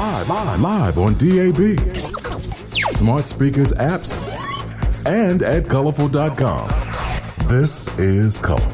Live on DAB, smart speakers, apps, and at colorful.com. This is Colorful.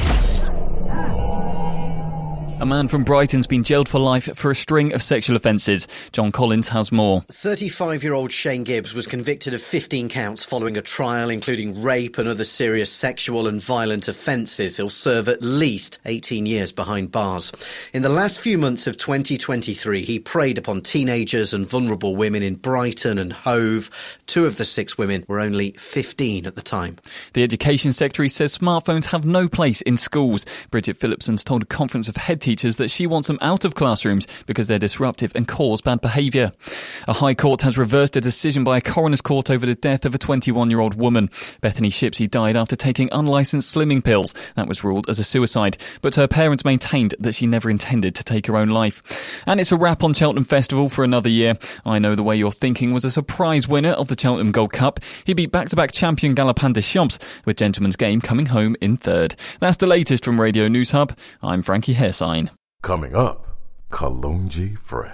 A man from Brighton's been jailed for life for a string of sexual offences. John Collins has more. 35-year-old Shane Gibbs was convicted of 15 counts following a trial including rape and other serious sexual and violent offences. He'll serve at least 18 years behind bars. In the last few months of 2023, he preyed upon teenagers and vulnerable women in Brighton and Hove. 2 of the 6 women were only 15 at the time. The Education Secretary says smartphones have no place in schools. Bridget Phillipson's told a conference of head teachers that she wants them out of classrooms because they're disruptive and cause bad behaviour. A High Court has reversed a decision by a coroner's court over the death of a 21-year-old woman. Bethany Shipsey died after taking unlicensed slimming pills. That was ruled as a suicide, but her parents maintained that she never intended to take her own life. And it's a wrap on Cheltenham Festival for another year. I Know the Way You're Thinking was a surprise winner of the Cheltenham Gold Cup. He beat back-to-back champion Galopin des Champs, with Gentleman's Game coming home in third. That's the latest from Radio News Hub. I'm Frankie Hairsign. Coming up, Kalonji Fresh.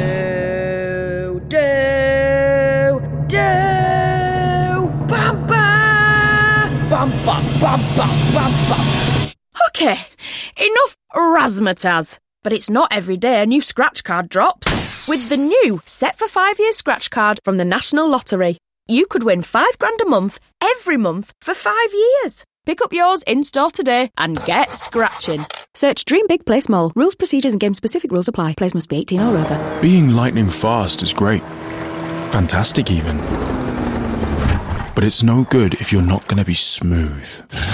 Bam, bam, bam, bam, bam, bam, bam. Okay, enough razzmatazz. But it's not every day a new scratch card drops. With the new Set for 5 Years scratch card from the National Lottery, you could win £5 a month, every month, for 5 years. Pick up yours in-store today and get scratching. Search Dream Big, Play Small. Rules, procedures and game-specific rules apply. Players must be 18 or over. Being lightning fast is great. Fantastic even. But it's no good if you're not going to be smooth.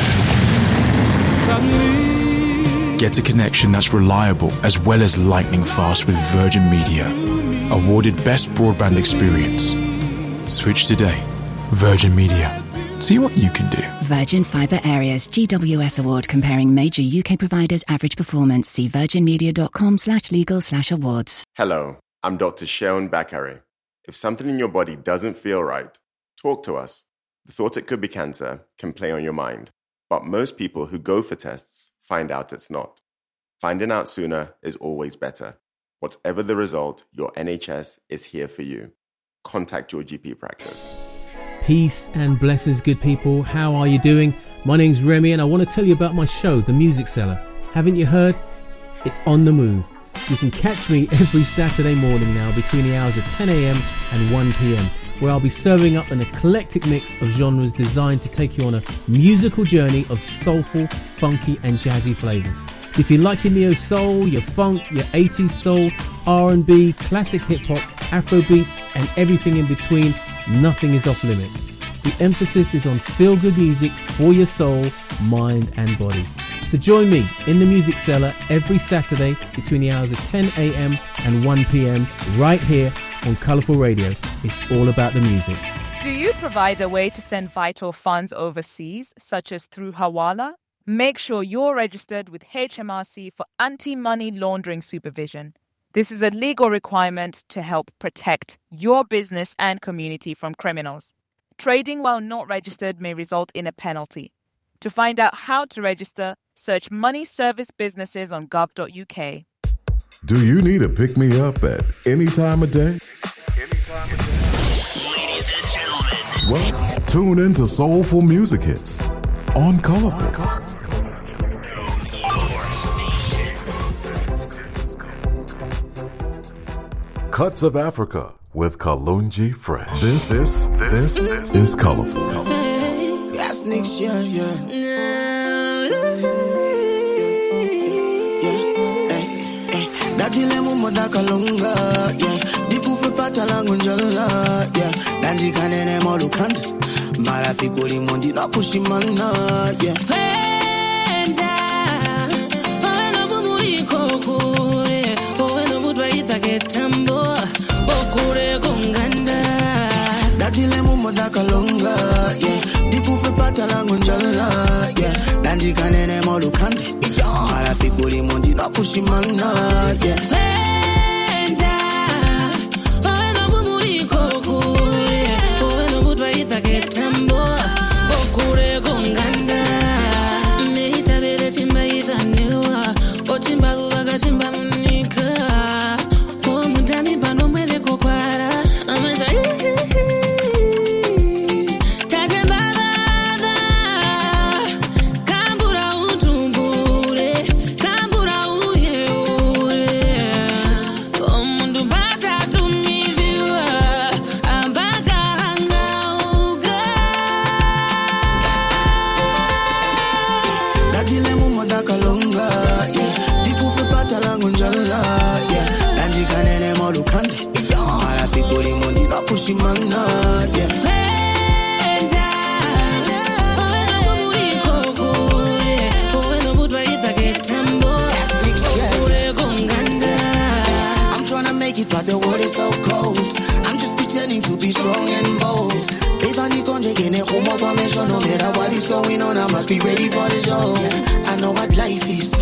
Get a connection that's reliable as well as lightning fast with Virgin Media. Awarded Best Broadband Experience. Switch today. Virgin Media. See what you can do. Virgin Fibre Areas GWS Award comparing major UK providers' average performance. See virginmedia.com/legal/awards. Hello, I'm Dr. Sheon Bakare. If something in your body doesn't feel right, talk to us. The thought it could be cancer can play on your mind, but most people who go for tests find out it's not. Finding out sooner is always better. Whatever the result, your NHS is here for you. Contact your GP practice. Peace and blessings, good people. How are you doing? My name's Remy and I want to tell you about my show, The Music Cellar. Haven't you heard? It's on the move. You can catch me every Saturday morning now between the hours of 10 a.m. and 1 p.m, where I'll be serving up an eclectic mix of genres designed to take you on a musical journey of soulful, funky and jazzy flavours. So if you like your neo soul, your funk, your 80s soul, R&B, classic hip hop, Afro beats and everything in between, nothing is off limits. The emphasis is on feel-good music for your soul, mind and body. So join me in the Music Cellar every Saturday between the hours of 10 a.m. and 1 p.m. right here on Colourful Radio. It's all about the music. Do you provide a way to send vital funds overseas, such as through Hawala? Make sure you're registered with HMRC for anti-money laundering supervision. This is a legal requirement to help protect your business and community from criminals. Trading while not registered may result in a penalty. To find out how to register, search Money Service Businesses on gov.uk. Do you need a pick-me-up at any time of day? Ladies and gentlemen. Well, tune in to Soulful Music Hits on Colorful. Cuts of Africa with Kalonji Fresh. This is Colorful. Last next year, Dajile mumoda kalunga, Diku fe patalangu njola, Danji kanene molukanda, Marafiki limondi na kushimana, Wenda, Wena bumuri kokure, Wena budwa itake tambo, Okure gonganda. Dajile mumoda kalunga, Diku fe patalangu njola, Danji kanene molukanda, Marafiki limondi na kushimana, Wenda, Wena bumuri kokure, Wena budwa itake tambo, Okure gonganda. Meita bere chimba itanelwa, Ochimba kuwaga chimba munika, Omutami panomwe lukande. Marafiki limundi no kushimana, yeah. But the world is so cold. I'm just pretending to be strong and bold. If I need to get a home automation, no matter what is going on, I must be ready for the show. I know what life is.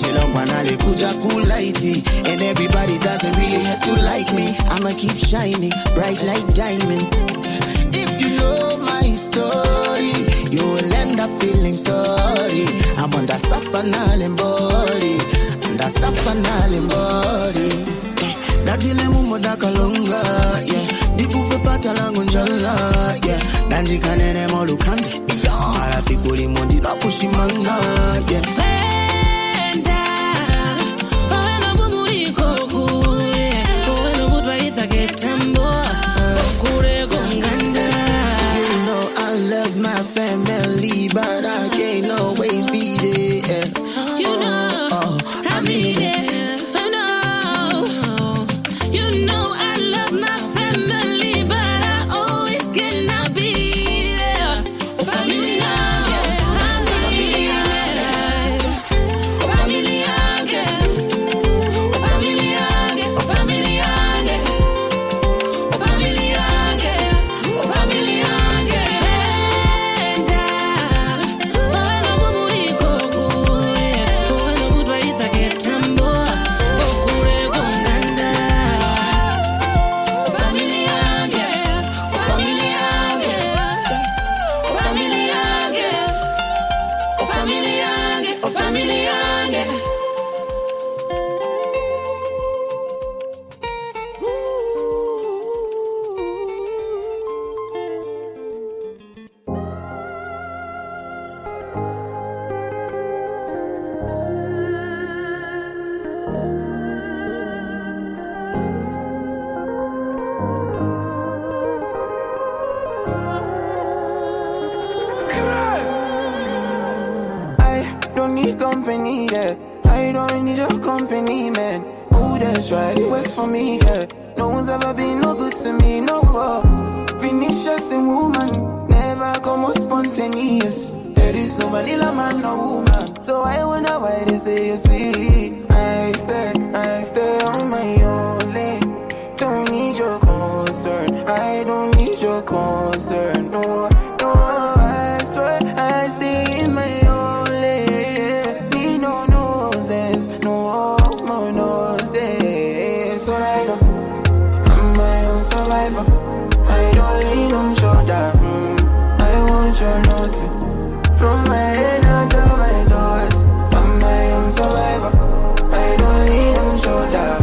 And everybody doesn't really have to like me. I'ma keep shining, bright like diamond. If you know my story, you will end up feeling sorry. I'm on the Safanal body, under Safanal body. Dadile mumo da kalonga, yeah. Dikufe pata langu njala, yeah. Danji kanene mo lukande, marafiki limundi no kushimana, yeah. I love my family, but I can't always be there. You know, I mean it. Company, yeah. I don't need your company, man. Oh, that's right, it works for me, yeah. No one's ever been no good to me, no more. Vinicius and woman, never come out spontaneous. There is no vanilla man, no woman. So I wonder why they say you're sweet. I stay on my own lane. Don't need your concern, I don't need your concern, no, no. I swear I stay in my own lane. No more noses. So I know I'm my own survivor. I don't lean on shoulder. I want your notes from my head down to my toes. I'm my own survivor. I don't lean on shoulder.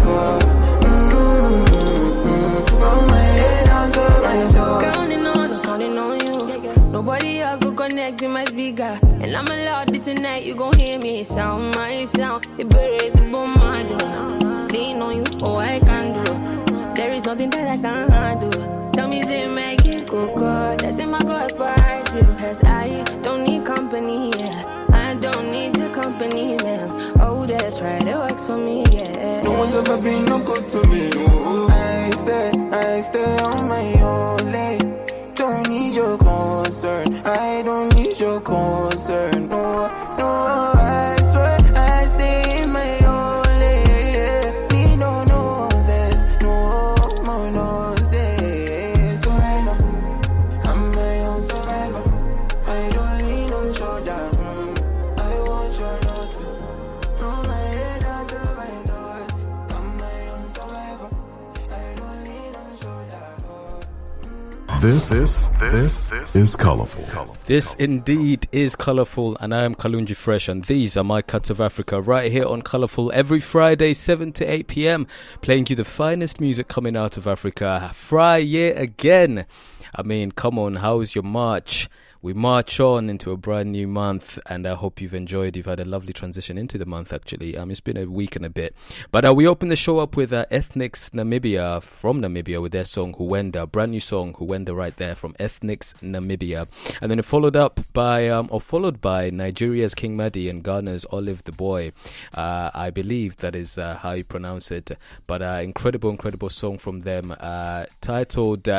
From my head down to my toes. Counting on you. Nobody else go connect, it must be God. And I'm allowed it tonight, you gon' hear me sound my sound. It better is above my door. Lean on you, oh I can do. There is nothing that I can't handle. Tell me, say make it go good. That's in my God price, you. Cause I don't need company, yeah. I don't need your company, man. Oh, that's right, it works for me, yeah. No one's ever been no good to me, no. I stay on my own lane. Don't need your concern, I don't need your concern, no, no. I swear I stay in my own lane. Need no noses, no more noses. So right now, I'm my own survivor. I don't lean on shoulder. I want your notes from my head down to my toes. I'm my own survivor. I don't lean on shoulder. This is Colourful. This indeed is Colourful, and I am Kalunji Fresh, and these are my cuts of Africa right here on Colourful every Friday 7 to 8 p.m, playing you the finest music coming out of Africa. Friday again. I mean, come on, how's your March? we march on into a brand new month, and I hope you've enjoyed. You've had a lovely transition into the month, actually. It's been a week and a bit. But we opened the show up with Ethnics Namibia, from Namibia, with their song Huenda, brand new song, Huenda, right there from Ethnics Namibia. And then it followed by Nigeria's King Madi and Ghana's Olive the Boy. I believe that is how you pronounce it. But incredible song from them, titled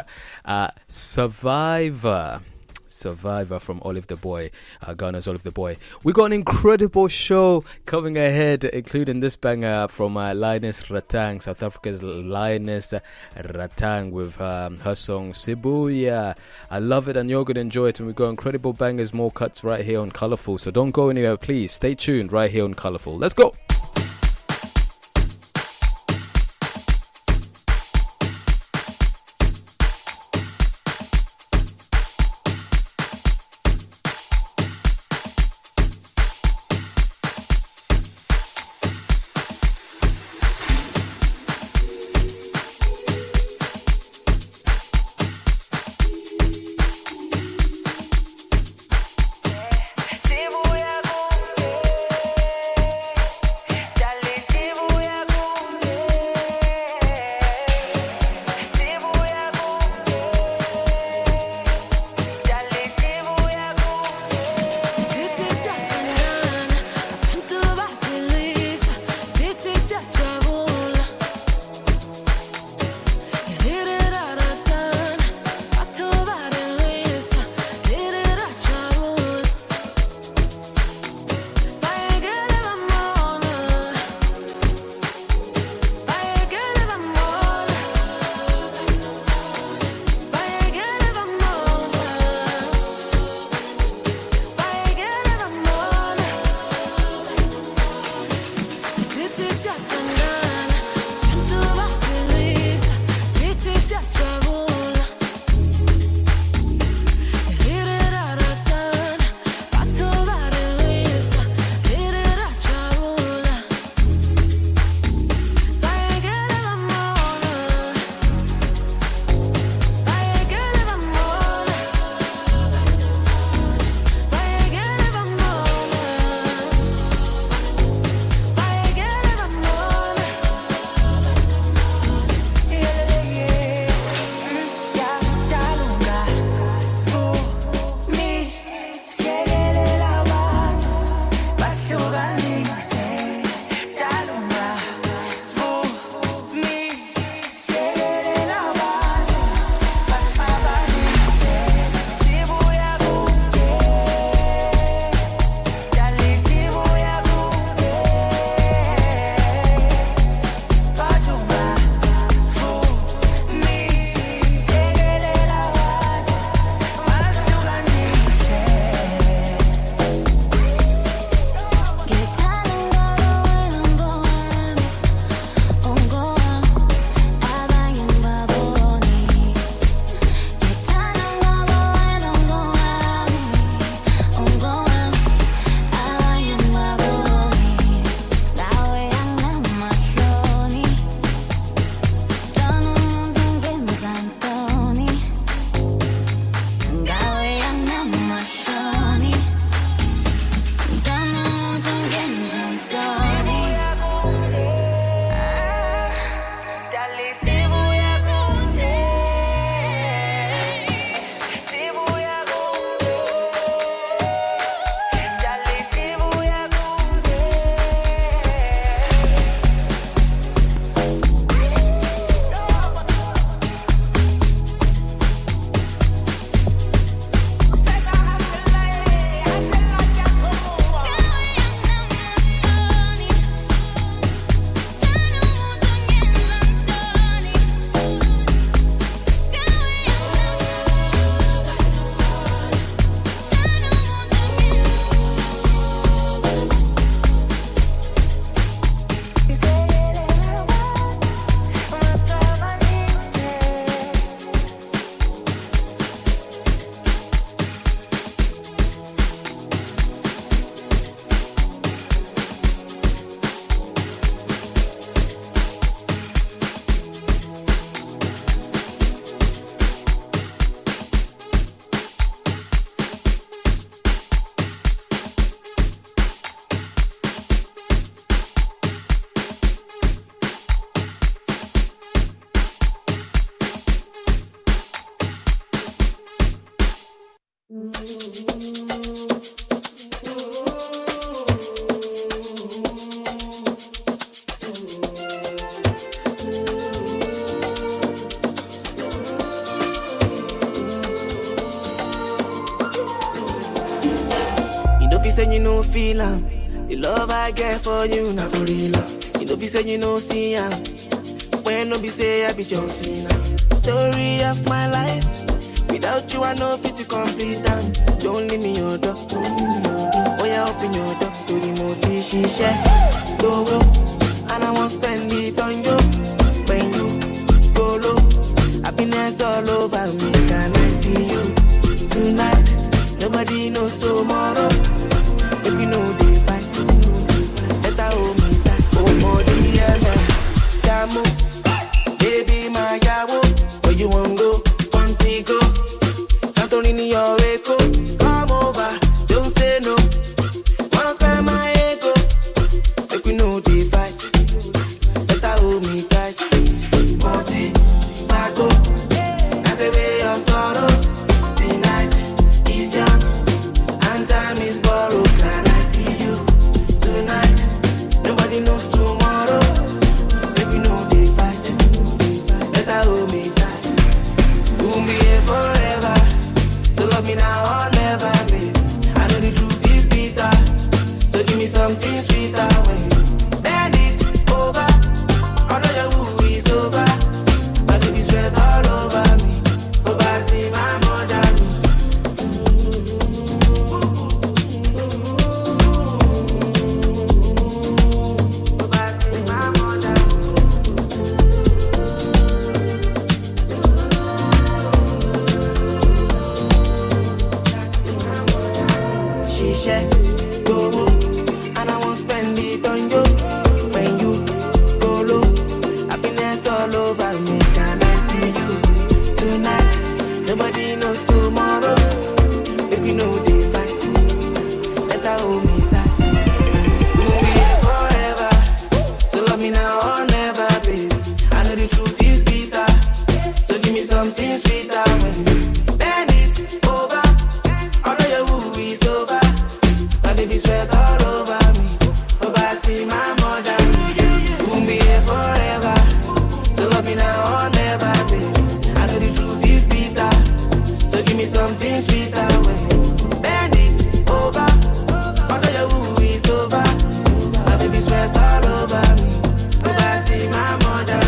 Survivor from Olive the Boy, Ghana's Olive the Boy. We got an incredible show coming ahead, including this banger from Lioness Ratang, South Africa's Lioness Ratang, with her song Sibuya. I love it, and you're going to enjoy it. And we got incredible bangers, more cuts right here on Colourful. So don't go anywhere, please. Stay tuned right here on Colourful. Let's go. say you know feel am. The love I get for you, not for real. You know be say you know see am. When no be say I be just story of my life. Without you I know fit to complete them. Don't leave me your door, don't leave me your door. Oh yeah, open your door to the multi she share. Go go, and I won't spend it on you. When you go low, happiness all over me. Can I see you tonight? Nobody knows tomorrow. If you know they fight, better hold me tight. Oh more the Damo, baby my yawo. Where you want go? Go. Santorini or Echo. Come over, don't say no. Wanna spend my ego. Make we know the fight. Better hold me tight. Party, Paco. That's away your sorrows. The night is young and time is borrowed. Can I see you tonight? Nobody knows tomorrow. Make we know the fight. Better hold me tight. We'll be here forever. So love me now or never, babe. I know the truth is bitter. So give me something sweeter when you bend it over. I know your woo is over. My baby sweat all over me. Hope I see my mother. Hope I see my mother. Go, and I won't spend it on you. When you go low, happiness all over me. Can I see you tonight? Nobody knows tomorrow. If you know they fight, better hold me tight. We'll be here forever. So love me now or never, baby. I know the truth is bitter. So give me something sweeter when you bend it over. I know your woo is over. My baby sweat all over me. Hope I see my mother. We'll be here forever. So love me now or never, baby. I know the truth is bitter. So give me something sweeter when you bend it over. I know your woo is over. My baby sweat all over me. Hope I see my mother.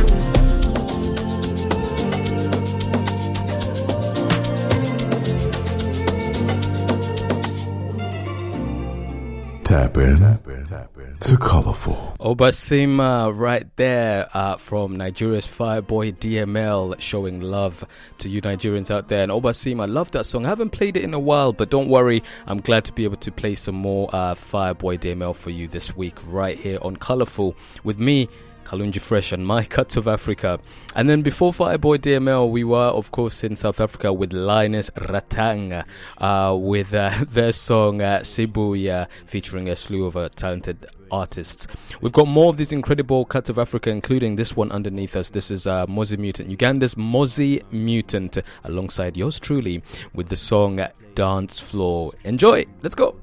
Tap in to Colorful. Obasima right there from Nigeria's Fireboy DML, showing love to you Nigerians out there. And Obasima, love that song. I haven't played it in a while, but don't worry, I'm glad to be able to play some more Fireboy DML for you this week right here on Colorful with me, Kalunji Fresh, and my Cuts of Africa. And then before Fireboy DML, we were of course in South Africa with Linus Ratang with their song Sibuya, featuring a slew of talented artists. We've got more of these incredible Cuts of Africa, including this one underneath us. This is Mozzie Mutant, Uganda's Mozzie Mutant, alongside yours truly with the song Dance Floor. Enjoy, let's go.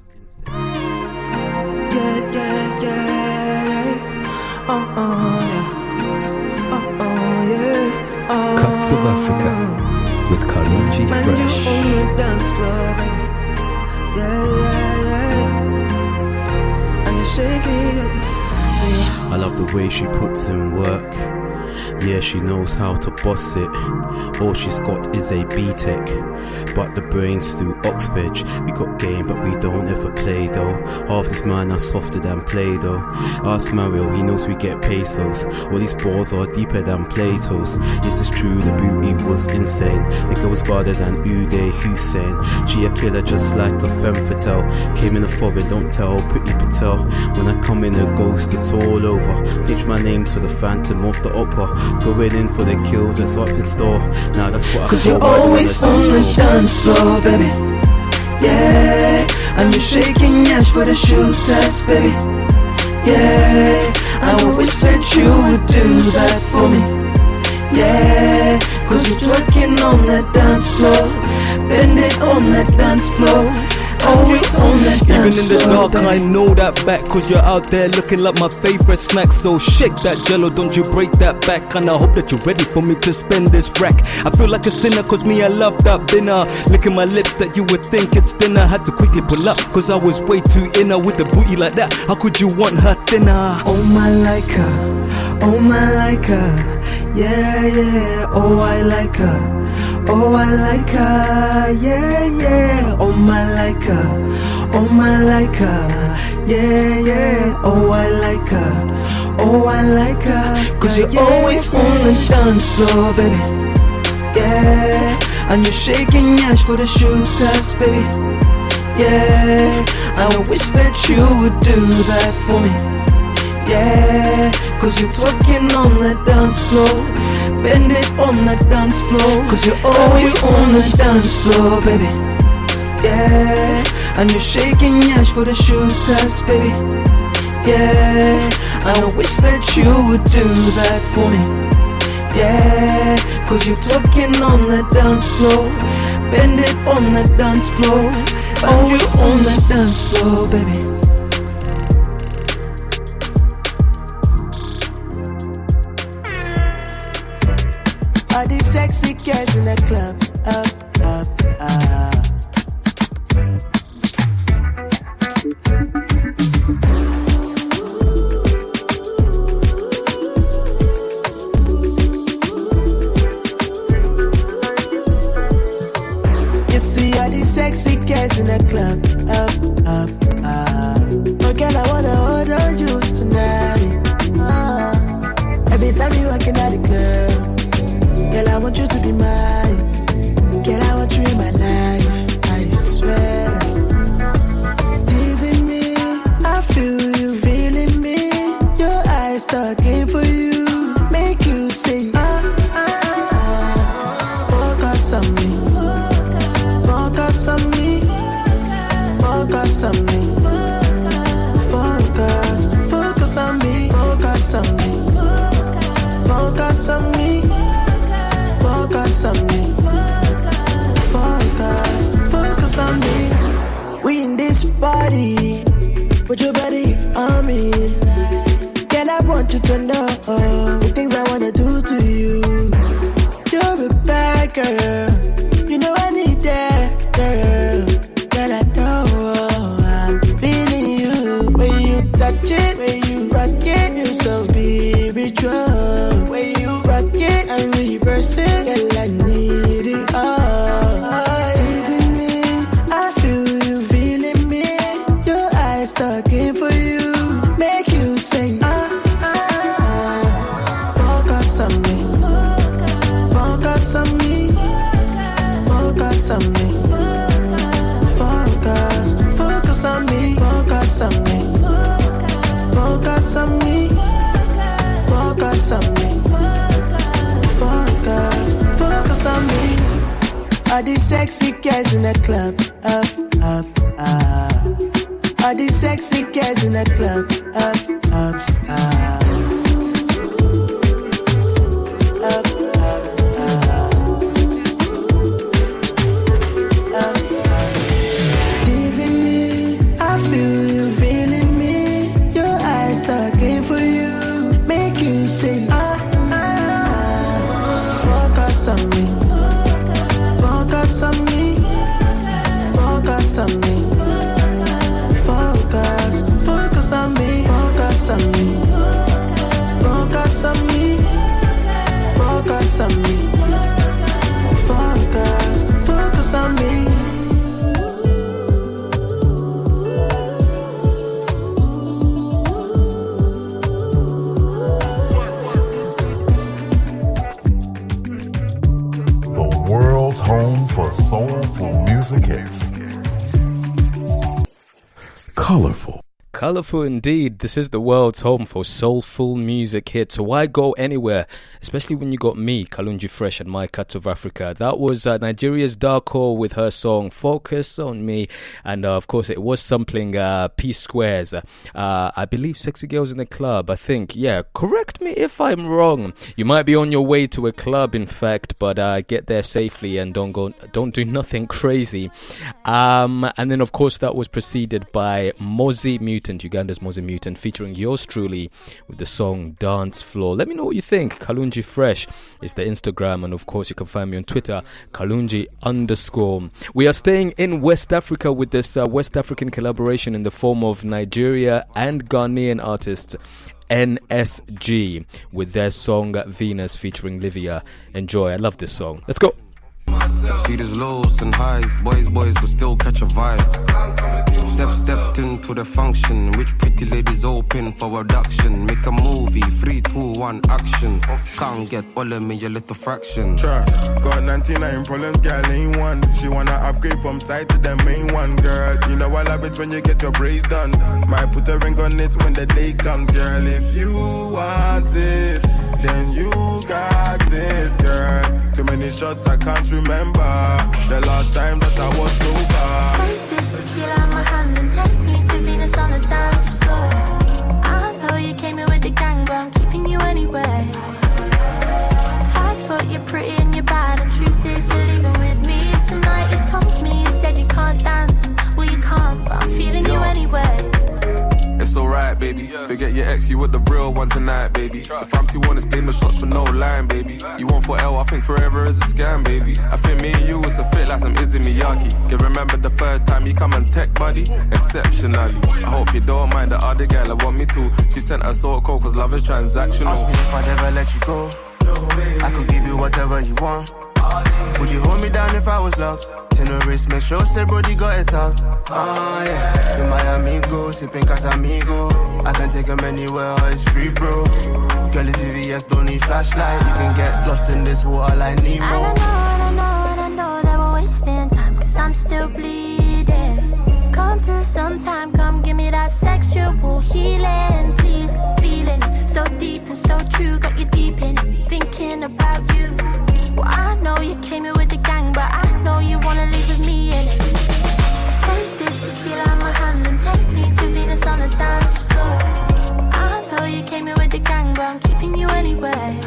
Cuts of Africa with Kalunji Fresh. I love the way she puts in work. Yeah, she knows how to boss it. All she's got is a B-Tech, but the brain's through Oxbridge. We got game, but we don't ever play though. Half this man are softer than Play-Doh. Ask Mario, he knows we get pesos. All these balls are deeper than Plato's. Yes, it's true, the beauty was insane. The girl was harder than Uday Hussein. She a killer just like a femme fatale. Came in the foreign, don't tell, pretty Patel. When I come in a ghost, it's all over. Pitch my name to the Phantom of the Opera. Going in for the kill, that's up in store. Now that's what I 'cause you're always on the dance floor, baby. Yeah, and you're shaking ash for the shooters, baby. Yeah, I wish that you would do that for me. Yeah, 'cause you're twerking on that dance floor. Bend it on that dance floor. always on the dance Even in the floor, dark, I know that back, cause you're out there looking like my favorite snack. So shake that jello, don't you break that back. And I hope that you're ready for me to spend this rack. I feel like a sinner, cause me, I love that dinner. Licking my lips that you would think it's dinner. Had to quickly pull up, cause I was way too inner. With the booty like that, how could you want her thinner? Oh my like her, oh my like her, yeah, yeah, oh I like her, oh I like her, yeah, yeah, oh my like her, oh my like her, yeah, yeah, oh I like her, oh I like her, cause you're always on the dance floor, baby, yeah, and you're shaking ash for the shooters, baby, yeah, and I wish that you would do that for me, yeah, cause you're twerking on the dance floor, bend it on the dance floor, cause you're always on the dance floor, baby, yeah, and you're shaking ash for the shooters, baby, yeah, and I wish that you would do that for me, yeah, cause you're twerking on the dance floor, bend it on the dance floor, always on the dance floor, baby. All these sexy girls in the club, up, up, up. You see all these sexy girls in the club, up, up, up. Oh girl, I wanna hold on you tonight. Every time you walking out the club, girl, I want you to be mine. Girl, I want you in my life, I swear. Teasing me, I feel you feeling me. Your eyes talking for you, make you sing. Focus on me, focus on me, focus on me. Focus on me, focus on me, focus on me. Focus on me, focus on me. We in this party, put your body on me. Girl, I want you to know the things I wanna do to you. You're a bad girl, you know I need that girl. Girl, I know I'm feeling you. When you touch it, when you rock it, you're so spiritual. When you rock it and reverse it, girl, I need it all. Teasing me, I feel you feeling me. Your eyes talking for you, make you sing. Focus on me, focus on me, focus on me. Focus on me, focus on me, focus on me, focus on me. Focus on me. All these sexy girls in the club, up, up, up. All these sexy girls in the club, up, up, up. Up, up, up. Up, up. Teasing me, I feel you feeling me. Your eyes talking for you, make you sing. Focus on me, focus on me, focus on me, focus on me, focus on me, focus on me, focus on me, focus on me. Home for soulful music hits. Colorful. Colourful indeed. This is the world's home for soulful music hits. So why go anywhere? Especially when you got me, Kalunji Fresh, and my Cuts of Africa. That was Nigeria's Darko with her song Focus on Me. And of course, it was sampling P Square's, I believe, Sexy Girls in the Club. I think, yeah, correct me if I'm wrong. You might be on your way to a club, in fact, but get there safely and don't do nothing crazy. And then, of course, that was preceded by Mozzie Mutant, Uganda's Mozzie Mutant, featuring yours truly with the song Dance Floor. Let me know what you think. Kalunji Fresh is the Instagram, and of course you can find me on Twitter, Kalunji_. We are staying in West Africa with this West African collaboration in the form of Nigeria and Ghanaian artists NSG with their song Venus featuring Livia. Enjoy. I love this song. Let's go. See there's lows and highs, boys but still catch a vibe. Stepped into the function, which pretty ladies open for abduction. Make a movie, 3, 2, 1, action. Can't get all of me, your little fraction. Trust, got 99 problems, girl ain't one. She wanna upgrade from side to the main one, girl. You know what happens when you get your braids done. Might put a ring on it when the day comes, girl. If you want it, then you got this, girl. Too many shots I can't remember the last time that I was sober. Take this tequila in my hand and take me to Venus on the dance floor. I know you came here with the gang, but I'm keeping you anyway. 5 foot, you're pretty and you're bad, and truth is you're leaving with me tonight. You told me, you said you can't dance. Well, you can't, but I'm feeling you anyway. It's alright, baby. Forget your ex, you were the real one tonight, baby. The family one is blame the shots for no line, baby. You want for L, I think forever is a scam, baby. I think me and you was a fit like some Izzy Miyake. Can remember the first time you come and tech, buddy? Exceptionally. I hope you don't mind the other girl, I want me to. She sent her sort code cause love is transactional. Ask me if I'd ever let you go. I could give you whatever you want. Would you hold me down if I was locked? Terrorist, make sure say brody got it out. Oh yeah, you're my amigo, sipping Casamigo. I can take him anywhere, it's free, bro. Girl, it's VVS, don't need flashlight. You can get lost in this water like Nemo. I know that we're wasting time, cause I'm still bleeding. Come through sometime, come give me that sexual healing, please. Feeling it so deep and so true, got you deep in it, thinking about you. Well, I know you came here with the gang, but I know you wanna leave with me in it. Take this tequila in my hand and take me to Venus on the dance floor. I know you came here with the gang, but I'm keeping you anyway.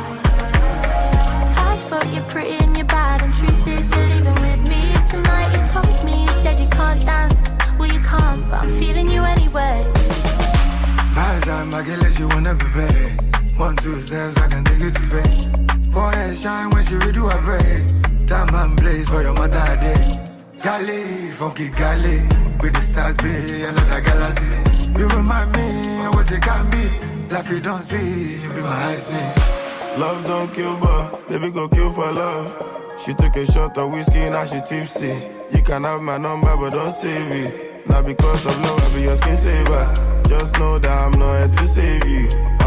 5 foot, you're pretty and you're bad, and truth is you're leaving with me tonight. You told me, you said you can't dance. Well, you can't, but I'm feeling you anyway. Vibes I'm back unless you wanna be paid. 1, 2 steps, I can take you to Spain. Forehead shine when she redo her braid. That man blaze for your mother day. Galley, funky galley. With the stars be another galaxy. You remind me of what it can be. Life you don't see, you be my ice. Love don't kill, but baby go kill for love. She took a shot of whiskey, now she tipsy. You can have my number, but don't save it. Not because of love, I'll be your skin saver. Just know that I'm not here to save you.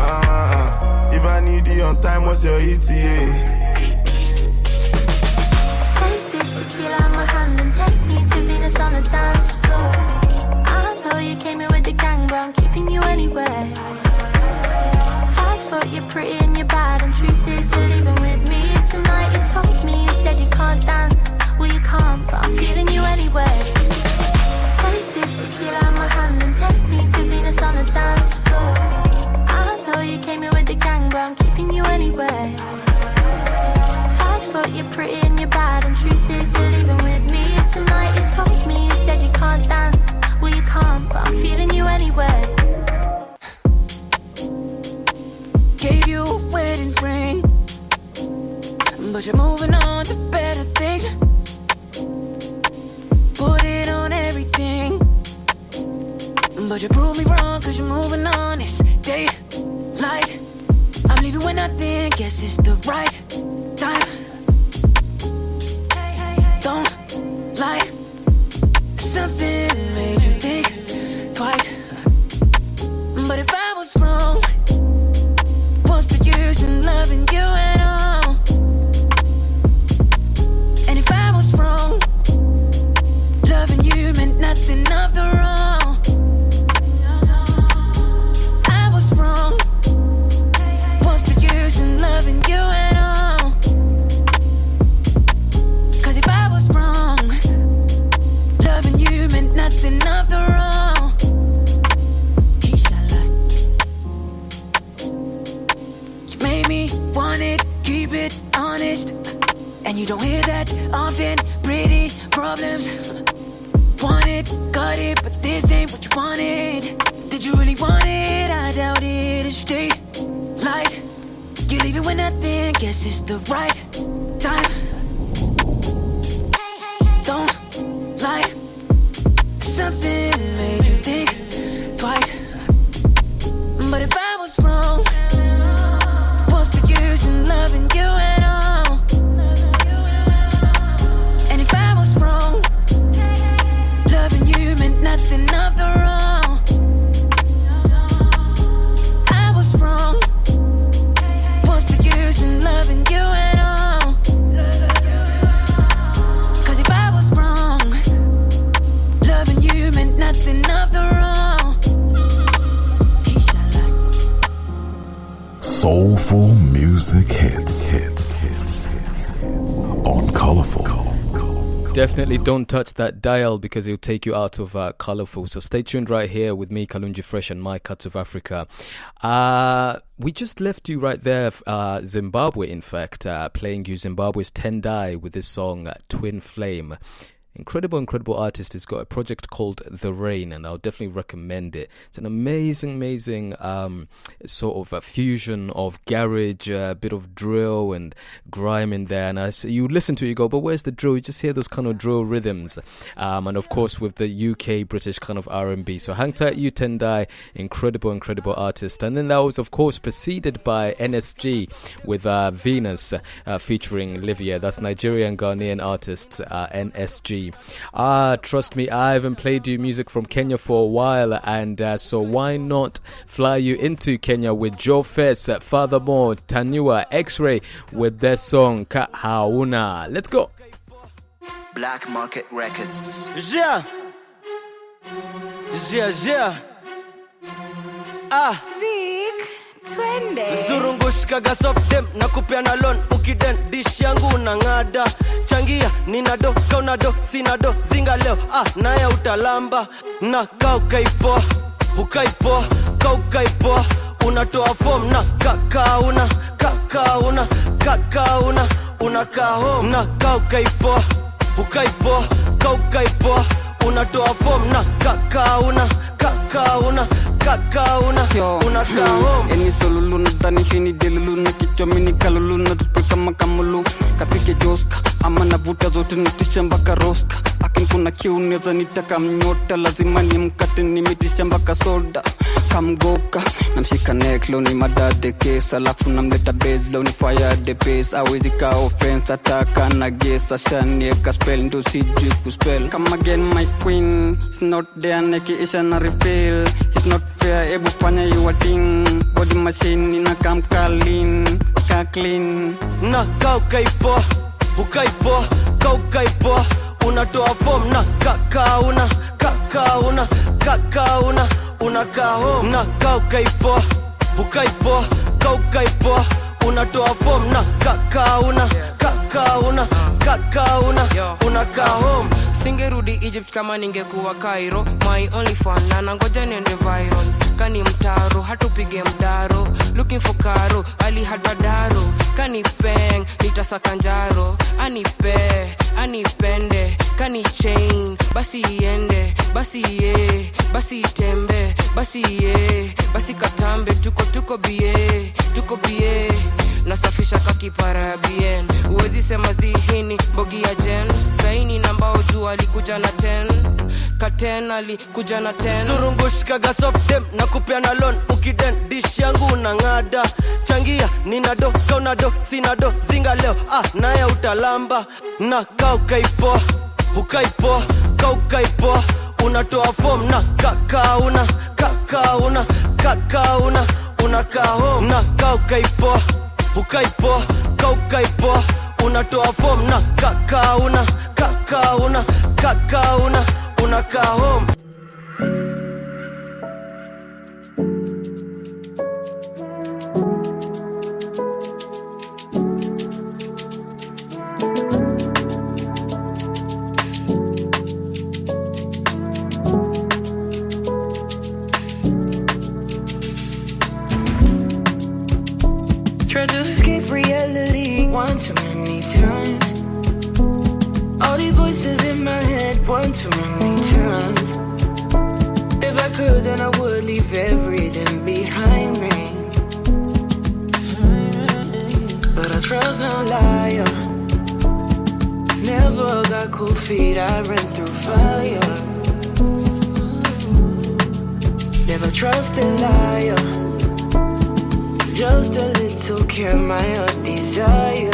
If I need you on time, what's your ETA? Take this tequila in my hand and take me to Venus on the dance floor. I know you came here with the gang, but I'm keeping you anyway. 5 foot, you're pretty and you're bad, and truth is you're leaving with me tonight. You told me, you said you can't dance. Well, you can't, but I'm feeling you anyway. Take this tequila in my hand and take me to Venus on the dance floor. I know you came here with the gang, but I'm keeping you anyway. 5 foot, you're pretty and you're bad, and truth is you're leaving with me tonight. You told me, you said you can't dance. Well, you can't, but I'm feeling you anyway. Gave you a wedding ring, but you're moving on to better things. Put it on everything, but you proved me wrong, cause you're moving on. It's daylight, I'm leaving with nothing, guess it's the right time. Don't lie, something made you think twice. But if I was wrong, what's the use in loving you at all? And if I was wrong, loving you meant nothing after all. And you don't hear that often. Pretty problems. Want it, got it, but this ain't what you wanted. Did you really want it? I doubt it. It's straight light. You leave it with nothing. Guess it's the right time. Don't lie. Something made you think twice. But if I was wrong, what's the use in loving you at all? And if I was wrong, loving you meant nothing after all. I was wrong. What's the use in loving you at all? 'Cause if I was wrong, loving you meant nothing after all. Soulful music hits on Colourful. Definitely don't touch that dial because it'll take you out of Colourful. So stay tuned right here with me, Kalunji Fresh, and my Cuts of Africa. We just left you right there, Zimbabwe, in fact, playing you Zimbabwe's Tendai with this song, Twin Flame. Incredible artist. He's got a project called The Rain, and I'll definitely recommend it. It's an amazing sort of a fusion of garage, a bit of drill and grime in there. And you listen to it, you go, but where's the drill? You just hear those kind of drill rhythms. And of course with the UK British kind of R&B. So hang tight, you Tendai, incredible artist. And then that was of course preceded by NSG with Venus featuring Livia. That's Nigerian Ghanaian artist NSG. Trust me, I haven't played you music from Kenya for a while, and so why not fly you into Kenya with Joe Fess, Furthermore, Tanua, X-Ray with their song Kahauna. Let's go. Black Market Records. Yeah. Vic, twende. Zurungushkaga soft dem na kupeana loan ukiden dish yangu unangada. Changia nina do kauna do sina do zinga leo naye utalamba na kaukaipo ukaipo kaukaipo unatoa form na kakauna unakaa home na kaukaipo ukaipo kaukaipo unatoa form na kakauna unakaa home. Eni solulu na dani shini delulu na kichwa mini kalulu na tupe kama kamulu kafike joska ama navuta zote natisha mpaka roska akin kuna kiu neza nitaka mnyota lazima ni mkate nimetisha mpaka soda kamgoka namshika neklo ni madade kesa alafu namleta bezlo ni fire the pace awezi ka offense ataka na gesa shanieka spell ndo sijui kuspell come again my queen it's not there nekiisha na refill it's not fair ebu fanya your thing body machine ina kam clean ka clean na kaukaipo ukaipo kaukaipo unatoa form na kakauna unakaa home na kaukaipo ukaipo kaukaipo unatoa form na kakauna unakaa home. Singerudi Egypt kama ningekuwa Cairo. My only fan na nangoja niende viral. Kani mtaro hatupige mdaro. Looking for karo ali hadadaro. Kani peng nitasaka njaro. Anipende kani chain basi iende basi ye basi tembe basi ye basi katambe tuko bie nasafisha kakipara bien uwezi sema zihini bogi ya jen saini nambao juu alikuja na 10 Katen alikuja na 10 Zurungushkaga soft dem na kupeana loan ukiden dish yangu unangada changia nina do kauna do sina do zinga leo naye utalamba na kaukaipo ukaipo kaukaipo unatoa form na kakauna unakaa home na kaukaipo ukaipo kaukaipo unatoa form na kakauna unakaa home. Try to escape reality one too many times. All these voices in my head want to run me down. If I could, then I would leave everything behind me. But I trust no liar. Never got cold feet, I ran through fire. Never trust a liar. Just a little care, my heart desire.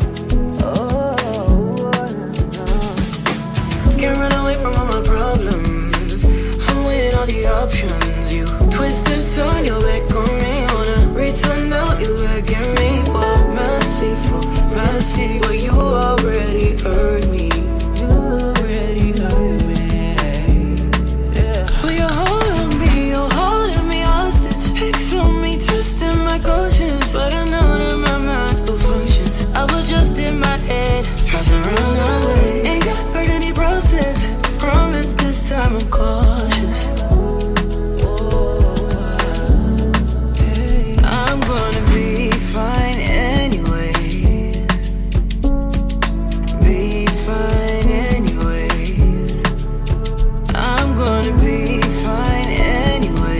Can't run away from all my problems. I'm weighing all the options. You twist and turn your back on me. Wanna return out, you begging me for mercy, but you already hurt me. You already hurt me. Yeah. Well, you're holding me hostage. Picks on me, testing my conscience, but I know that my mind still functions. I was just in my head, passing around my way. Ain't got hurt any process. Promise this time I'm cautious. I'm gonna be fine anyway. Be fine anyway. I'm gonna be fine anyway.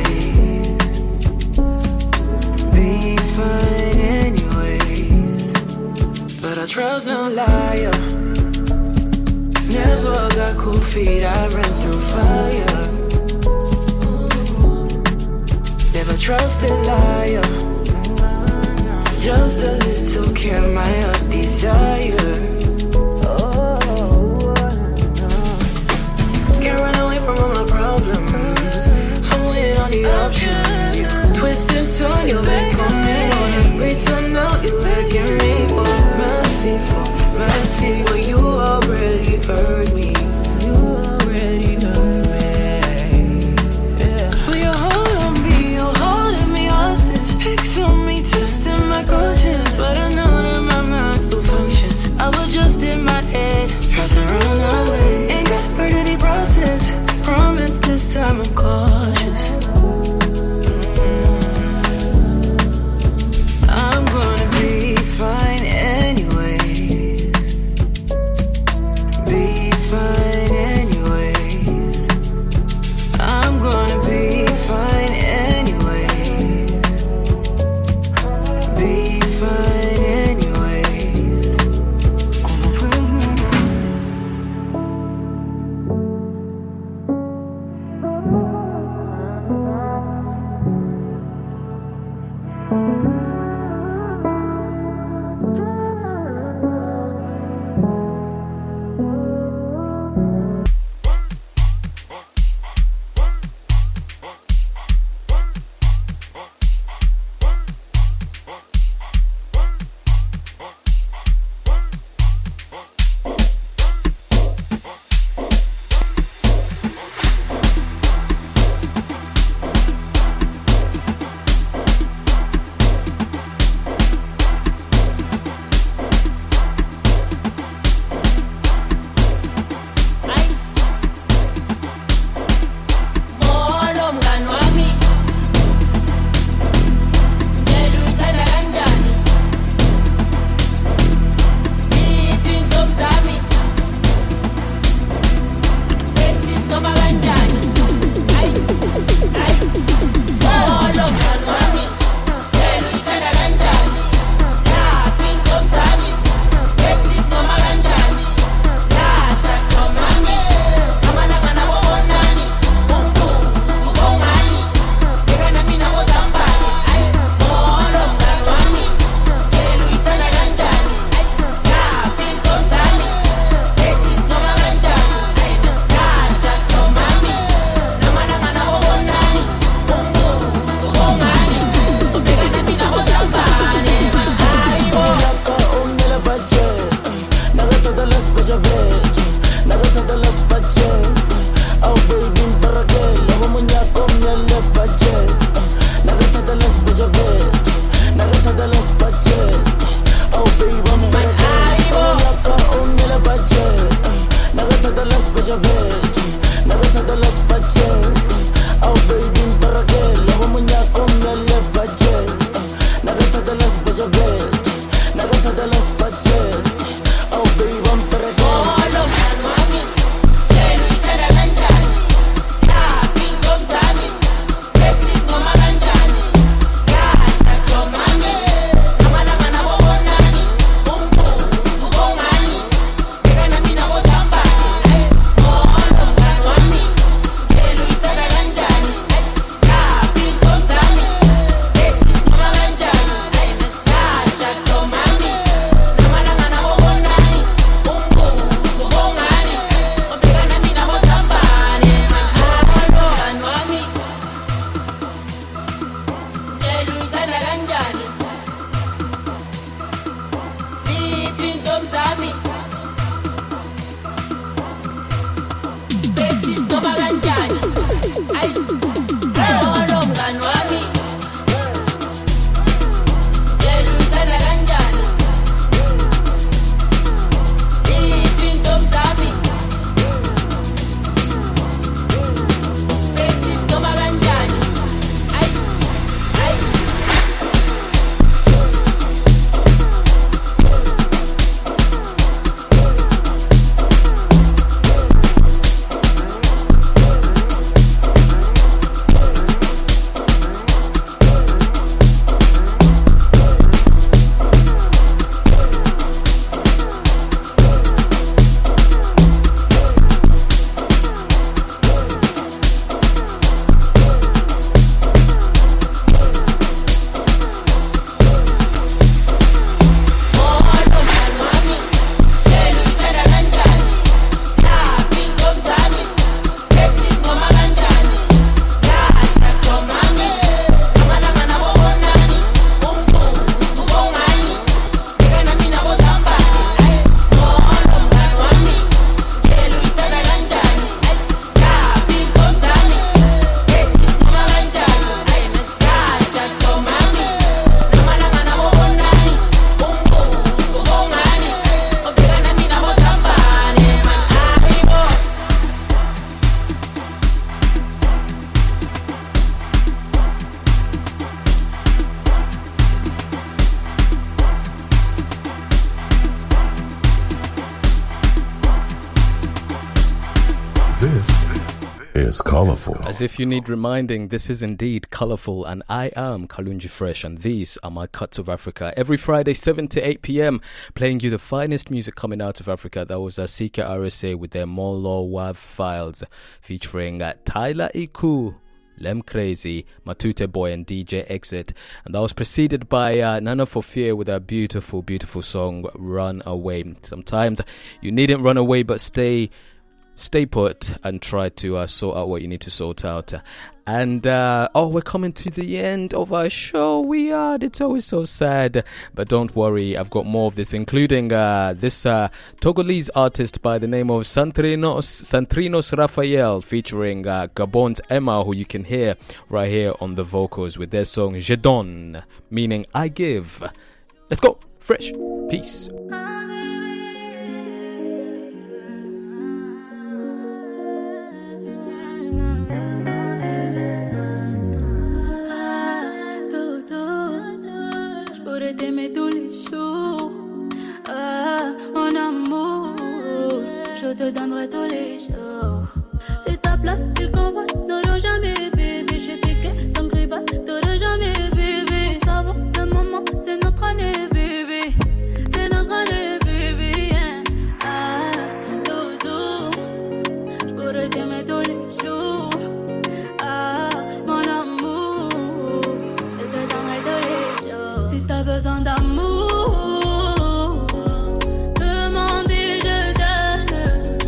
Be fine anyway. But I trust no liar. Never got cold feet, I ran through fire. Never trust a liar. Just a little care, my heart desire. Can't run away from all my problems. I'm weighing all the options. You twist and turn your back on me. Return out, you begging me for mercy, but you already hurt me. You already hurt me. Yeah. Well, you're holding me hostage. Picks on me, testing my conscience, but I know that my mind still functions. I was just in my head, passing around my way. Ain't got hurt any process. Promise this time I'm cautious. I'm gonna be fine anyway. Be fine anyway. is colorful. As if you need reminding, this is indeed colorful, and I am Kalunji Fresh, and these are my Cuts of Africa. Every Friday, 7 to 8 p.m, playing you the finest music coming out of Africa. That was Sika RSA with their Molo Wav Files, featuring Tyler Iku, Lem Crazy, Matute Boy, and DJ Exit. And that was preceded by Nana For Fear with a beautiful, beautiful song, Run Away. Sometimes you needn't run away, but stay put and try to sort out what you need to sort out. And we're coming to the end of our show. We are. It's always so sad, but don't worry, I've got more of this, including this Togolese artist by the name of Santrinos Raphael, featuring Gabon's Emma, who you can hear right here on the vocals with their song Je Donne, meaning I give. Let's go. Fresh. Peace. T'aimer tous les jours, mon amour, je te donnerai tous les jours. C'est ta place, il convoite, n'auras jamais bébé. Je t'ai ton rival, t'auras jamais bébé. Savoir le moment, c'est notre année bébé. C'est notre année bébé. Dodo, je pourrais t'aimer tous les jours. Mon amour, je te donnerai tous les jours. Si t'as besoin d'amour, demandez, je donne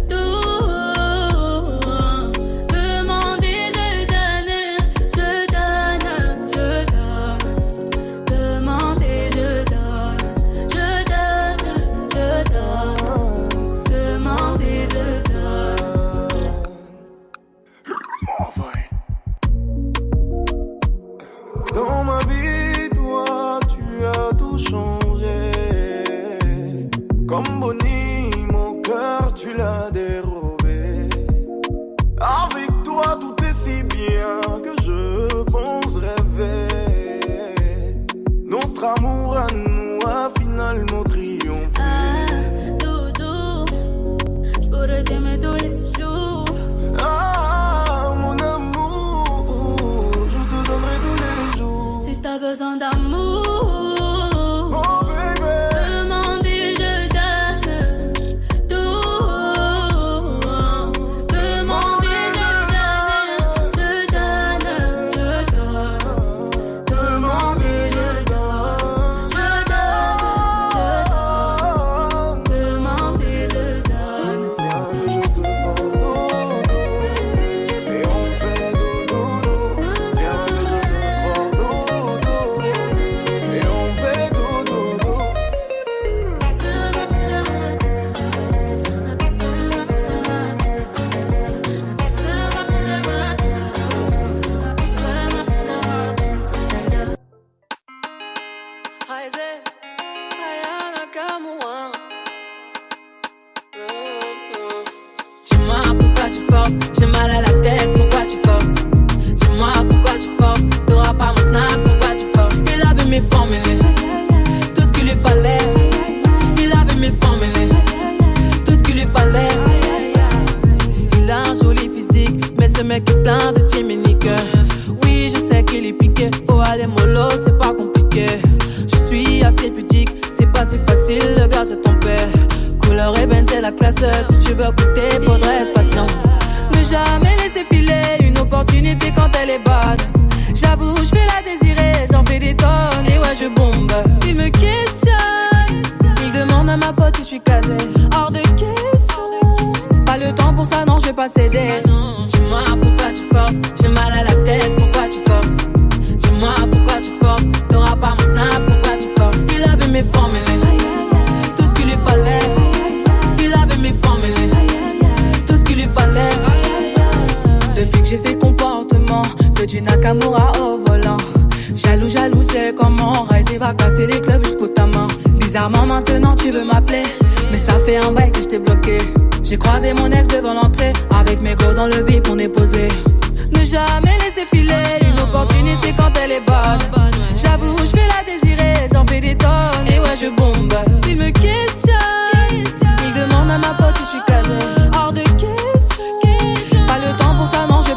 tout. Demandez, je donne, je donne, je donne. Demandez, je donne, je donne, je donne. Demandez, je donne. Dans ma vie, toi, tu as tout changé. Comme Bonnie, mon cœur, tu l'as dérobé. Avec toi, tout est si bien que je pense rêver. Notre amour à nous a finalement triomphé. Dodo, je pourrais t'aimer tous les jours. Mon amour, je te donnerai tous les jours. Si t'as besoin d'amour, oh baby, demandez, je donne tout. Demandez, je donne, je donne. Demandez, je donne, je donne. Demandez, je donne. Viens que je te pardonne. Et on fait dodo. Viens que je te pardonne. Et on fait dodo. Dis-moi pourquoi tu forces, j'ai mal à la tête, pourquoi tu forces? Dis-moi pourquoi tu forces, t'auras pas mon snap, pourquoi tu forces? Il avait mes formulés, tout ce qu'il lui fallait. Il avait mes formulés, tout ce qu'il lui fallait. Il a un joli physique, mais ce mec est plein de timiniques. Oui, je sais qu'il est piqué, faut aller mollo, c'est pas compliqué. Je suis assez pudique, c'est pas si facile, le gars c'est ton père. Couleur ébène c'est la classe, si tu veux goûter faudrait être patient. Ne jamais laisser filer une opportunité quand elle est bonne. J'avoue je vais la désirer, j'en fais des tonnes et ouais je bombe. Il me questionne, il demande à ma pote si je suis casée. Hors de question, pas le temps pour ça non je vais pas céder. Dis-moi pourquoi tu forces, j'ai mal à la tête, pourquoi tu forces? Dis-moi pourquoi tu forces, t'auras pas mon snap, pourquoi tu forces? Il avait mes formulés, tout ce qu'il lui fallait. Il avait mes formulés, tout ce qu'il lui fallait. Depuis que j'ai fait comportement que du Nakamura au volant. Jaloux, jaloux, c'est comment Rise va casser les clubs jusqu'au tamin. Bizarrement maintenant tu veux m'appeler, mais ça fait un bail que je t'ai bloqué. J'ai croisé mon ex devant l'entrée, avec mes gros dans le vide on est posé. Ne jamais laisser filer une opportunité quand elle est bonne. J'avoue je vais la désirer, j'en fais des tonnes et ouais je bombe. Il me questionne, il demande à ma pote si je suis casée. Hors de question, pas le temps pour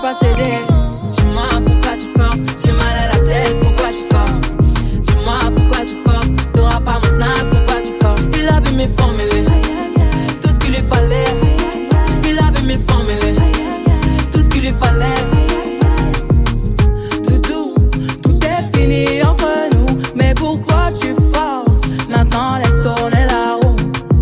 pas céder. Dis-moi pourquoi tu forces, j'ai mal à la tête, pourquoi tu forces? Dis-moi pourquoi tu forces, t'auras pas mon snap, pourquoi tu forces? Il a vu mes formules, tout ce qu'il lui fallait. Il a vu mes formules, tout ce qu'il lui fallait. Tout est fini entre nous, mais pourquoi tu forces? Maintenant laisse tourner la roue.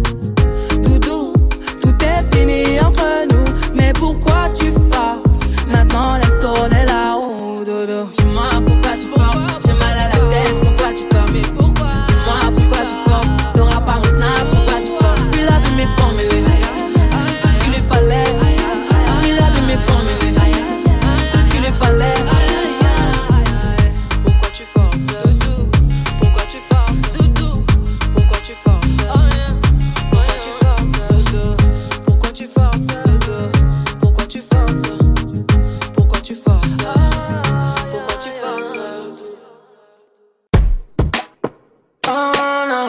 Tout est fini entre nous, mais pourquoi tu forces? Maintenant laisse tourner la roue. Dis-moi pourquoi tu forces, j'ai mal à la tête, pourquoi tu forces? Dis-moi pourquoi tu forces, t'auras pas mon snap, pourquoi tu forces? Il a vu mes formules, tout ce qu'il lui fallait. Il a vu mes formules, tout ce qu'il lui fallait. Pourquoi tu forces? Pourquoi tu forces? Pourquoi tu forces? Pourquoi tu forces? Pourquoi tu forces? Pourquoi tu forces? Pourquoi tu forces? Pourquoi tu forces? Oh no.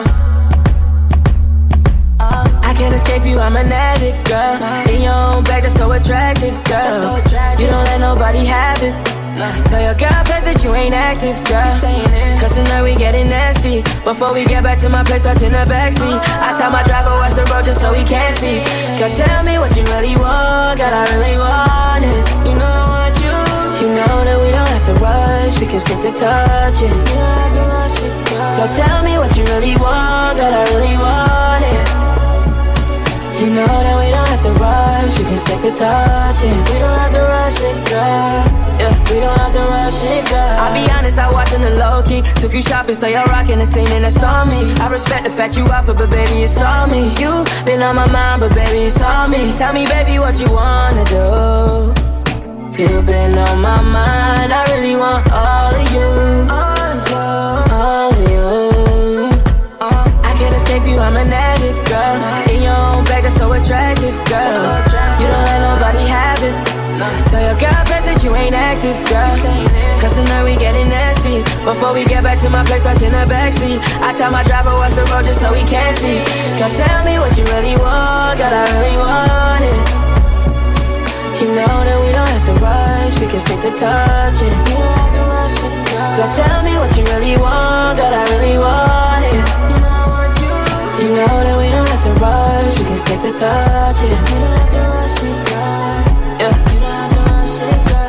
I can't escape you, I'm an addict, girl. In your own bag, that's so attractive, girl. You don't let nobody have it. Tell your girlfriends that you ain't active, girl. Cause tonight we getting nasty. Before we get back to my place, touching the backseat. I tell my driver watch the road just so he can't see. Girl, tell me what you really want, girl, I really want it. You know I want you. You know that we don't have to rush, we can stick to touching. You don't have to rush it, girl. So tell me what you really want, girl, I really want it. You know that we don't have to rush, we can stick to touching. We don't have to rush it, girl. Yeah, we don't have to rush it, girl. I'll be honest, I watching the low key. Took you shopping, so you're rocking the scene and it's on me. I respect the fact you offer, but baby, it's on me. You been on my mind, but baby, it's on me. Tell me, baby, what you wanna do. You've been on my mind, I really want all of you. All of you. I can't escape you, I'm an addict, girl. In your own bag, that's so attractive, girl. You don't let nobody have it. Tell your girlfriends that you ain't active, girl. Cause tonight we getting nasty. Before we get back to my place, touching the backseat. I tell my driver watch the road just so he can't see. Girl, tell me what you really want, girl, I really want it. You know that we don't have to rush, we can stick to touching. You don't have to rush it, girl. So tell me what you really want, girl, I really want it. You know I want you. You know that we don't have to rush, we can stick to touching. You don't have to rush it, girl. Yeah. You don't have to rush it, girl.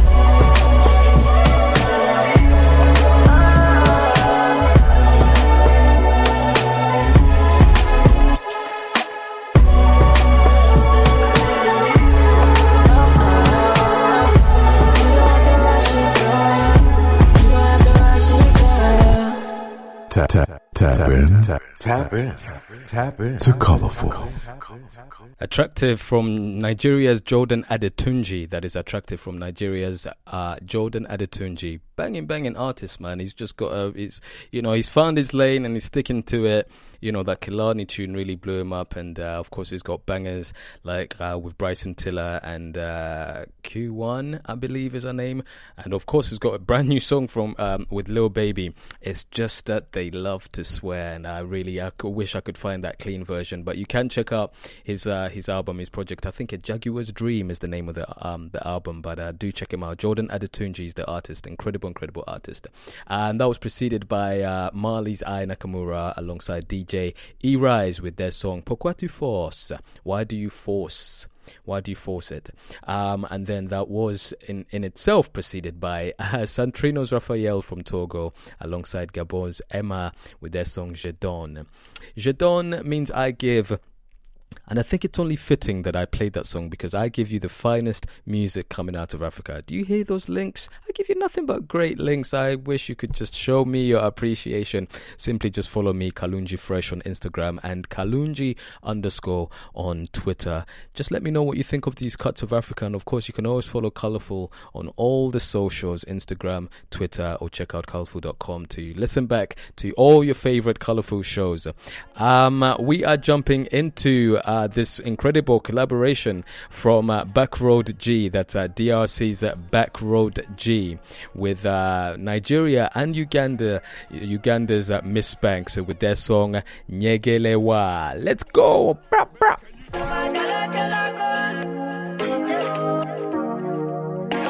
Tap in to Colorful. Attractive from Nigeria's Jordan Adetunji. That is Attractive from Nigeria's Jordan Adetunji. Banging artist, man. He's just got he's found his lane and he's sticking to it. You know, that Killarney tune really blew him up, and of course he's got bangers like with Bryson Tiller and Q1, I believe is her name, and of course he's got a brand new song from with Lil Baby. It's just that they love to swear, and I wish I could find that clean version. But you can check out his album, his project. I think Jaguar's Dream is the name of the album, but do check him out. Jordan Adetunji is the artist, incredible artist, and that was preceded by Marley's Ai Nakamura alongside DJ E-Rise with their song Pourquoi tu forces? Why do you force? Why do you force it? And then that was in itself preceded by Santrinos Raphael from Togo alongside Gabon's Emma with their song Je donne. Je donne means I give. And I think it's only fitting that I played that song because I give you the finest music coming out of Africa. Do you hear those links? I give you nothing but great links. I wish you could just show me your appreciation. Simply just follow me, Kalunji Fresh on Instagram and Kalunji_ on Twitter. Just let me know what you think of these cuts of Africa. And of course, you can always follow Colourful on all the socials, Instagram, Twitter, or check out colourful.com to listen back to all your favorite Colourful shows. We are jumping into this incredible collaboration from Backroad G, that's DRC's Backroad G, with Nigeria and Uganda's Miss Banks with their song Nyegelewa. Let's go! Bra, bra.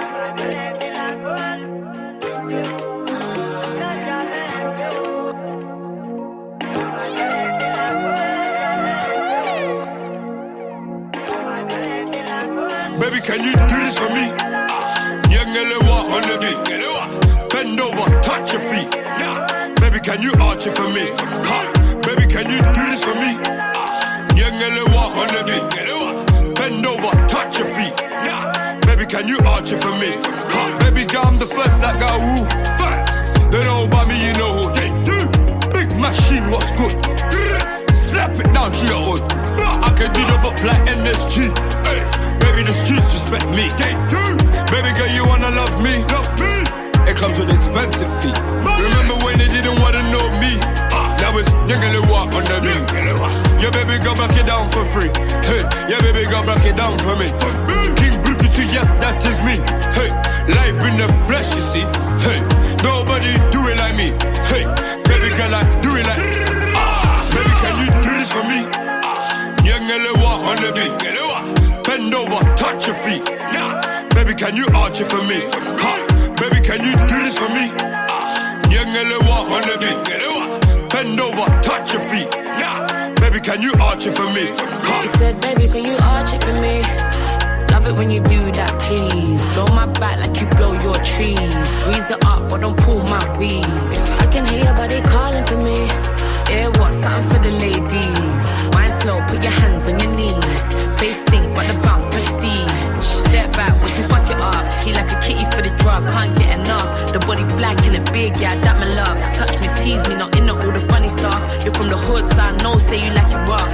Baby, can you do this for me? Nyangelewa on the beat. Bend over, touch your feet. Baby, can you arch it for me? Baby, can you do this for me? Nyangelewa on the beat. Bend over, touch your feet. Baby, can you arch it for me? Baby girl, I'm the first that got woo. Facts. They know about me, you know who they do. Big machine, what's good? Slap it down to your hood. I can do the book like NSG. Hey. Baby, the streets respect me. They do. Baby girl, you wanna love me? Love me. It comes with expensive fee. Remember when they didn't wanna know me? Now it's Nyangelewa on the beat. Yeah, baby girl, break it down for free. Hey, yeah, baby girl, break it down for me. King Brookie, yes, that is me. Hey, life in the flesh, you see. Hey, nobody do it like me. Hey, baby girl, I do it like baby, can you do this for me? Nyangelewa on the beat. Bend over, touch your feet. Baby, can you arch it for me? Baby, can you do this for me? Nyangelewa on the beat. Bend over, touch your feet. Baby, can you arch it for me? He said, baby, can you arch it for me? Love it when you do that, please. Blow my back like you blow your trees. Breeze it up, but don't pull my weed. I can hear your body calling for me. Yeah, what's something for the ladies? Wine slow, put your hands on your knees. Face stink, but the bounce prestige. Step back, watch me fuck it up. He like a kitty for the drug, can't get enough. The body black and it big, yeah, that my love. Touch me, tease me, not into all the funny stuff. You're from the hood, so I know, say you like it rough.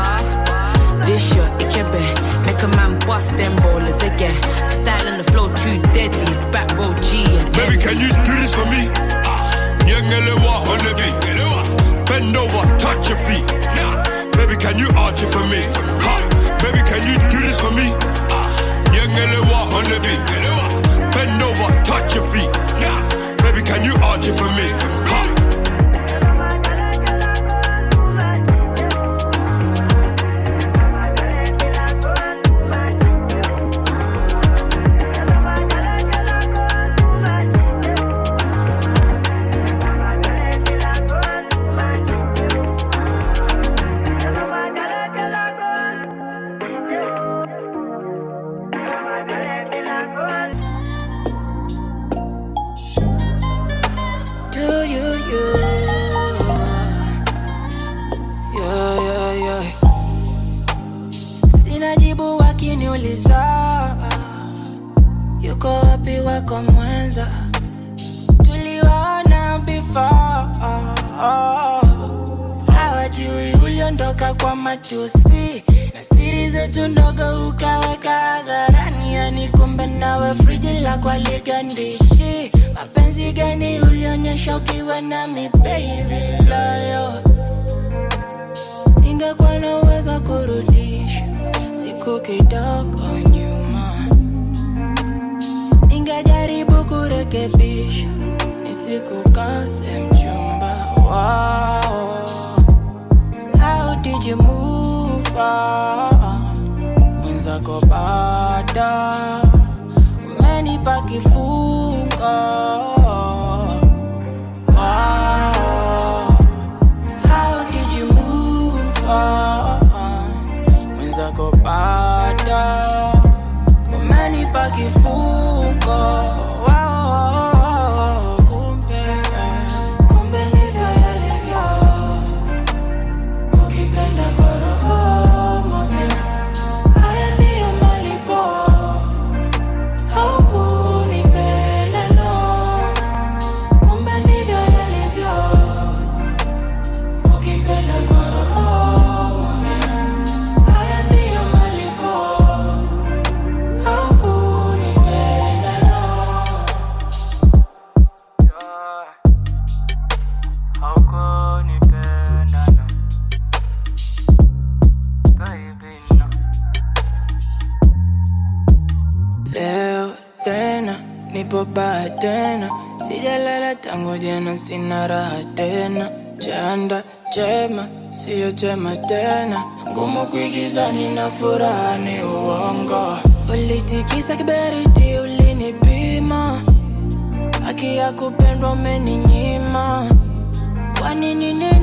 This year, it can be. Make a man bust them ballers again. Style and the flow too deadly. Spat roll G and baby, can you do this for me? Nyangelewa on the beat. Bend over, touch your feet. Baby, can you arch it for me? Baby, can you do this for me? Nyangelewa on the beat. Bend over, touch your feet. Baby, can you arch it for me? Yuko wapi wako mwenza? Tuliwaona before. Hawajui uliondoka kwa matusi na siri zetu ndogo ukaweka hadharani. Yani kumbe nawe friji la kwa ligandishi. Mapenzi gani ulionyesha ukiwa nami baby loyo? Ingekuwa na uwezo kurudisha siku kidogo nyuma, ningejaribu kurekebisha nisikukose mchumba. Wow, how did you move on? Mwenzako bada umenipa kifungo. Wow, how did you move on? Mwenzako bada umenipa kifungo. Wow, kumbe ndivyo yalivyo. Ukipenda kwa roho moja, haya ndiyo malipo. Haukunipenda no. Kumbe ndivyo yalivyo. Ukipenda kwa roho moja, haya ndiyo malipo. Haukunipenda no. Haukunipenda no. Baby no. Leo tena nipo baa tena, sijalala tangu jana, sina raha tena. Chanda chema sio chema tena, ngumu kuigiza nina furaha ni uongo. Ulitikisa kiberiti ulinipima, haki ya kupendwa umeninyima. Kwa nini